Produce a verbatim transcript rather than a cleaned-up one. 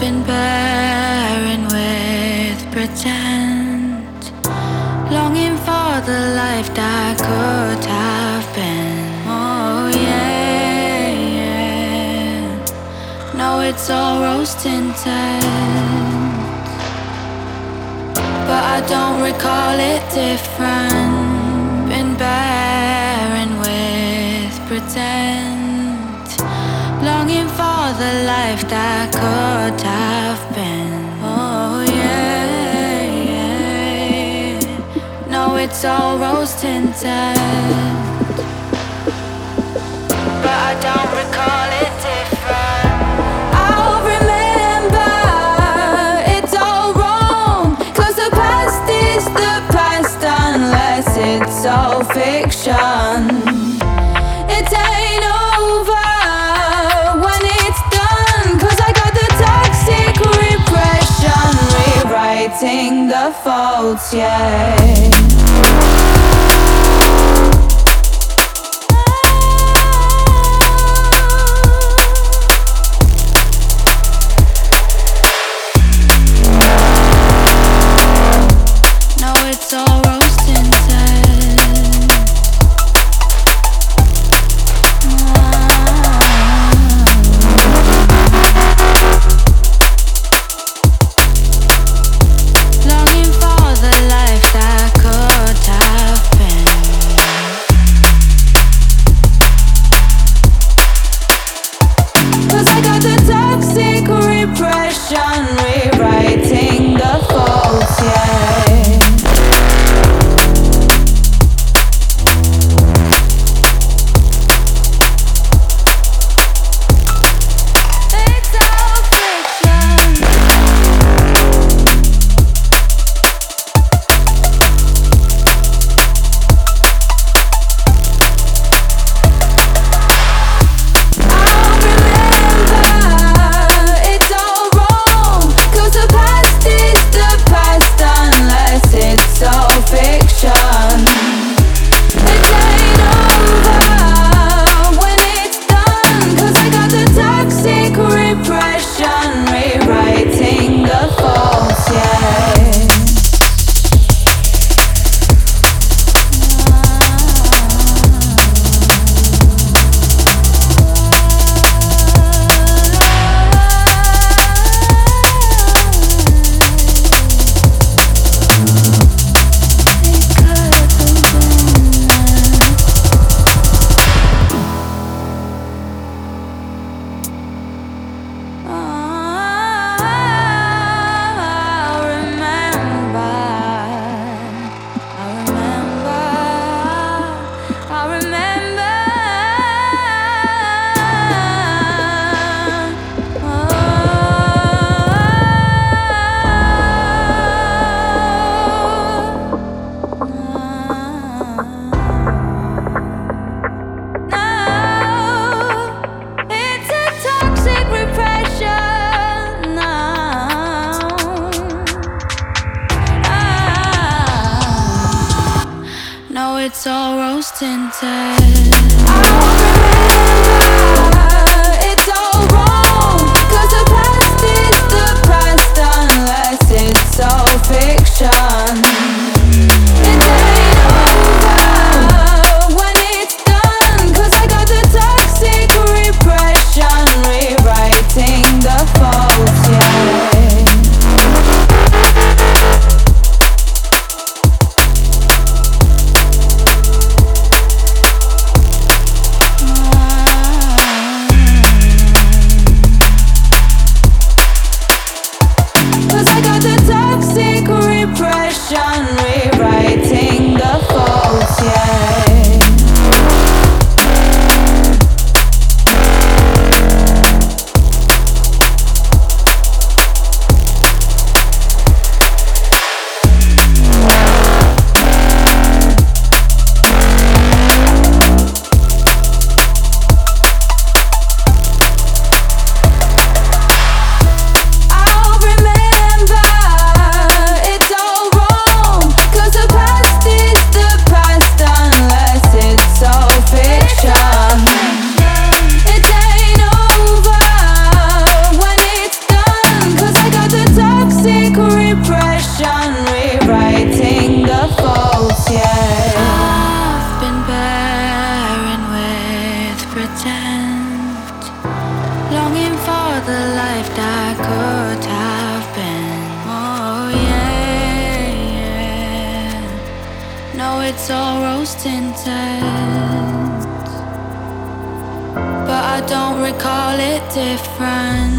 been bearing with pretend, longing for the life that could have been. Oh yeah, yeah. No, it's all rose tinted, but I don't recall it different. Been bearing with pretend, longing for the life that could have been. Oh yeah, yeah. No, it's all rose tinted, but I don't recall it different. I'll remember it's all wrong, 'cause the past is the past unless it's all fiction. It ain't over when it's done, 'cause I got the toxic repression rewriting the faults, yeah. It's all rose tinted. Longing for the life that could have been. Cause I got the toxic repression rewriting the faults, yeah. It's all rose tinted. I'll remember it's all wrong, 'cause the past is the past unless it's all fiction. It ain't over when it's done, 'cause I got the toxic repression rewriting the faults, yeah. Ah. intense, but I don't recall it different.